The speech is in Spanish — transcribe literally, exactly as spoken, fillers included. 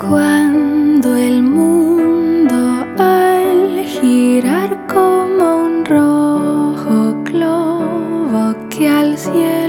Cuando el mundo al girar como un rojo globo que al cielo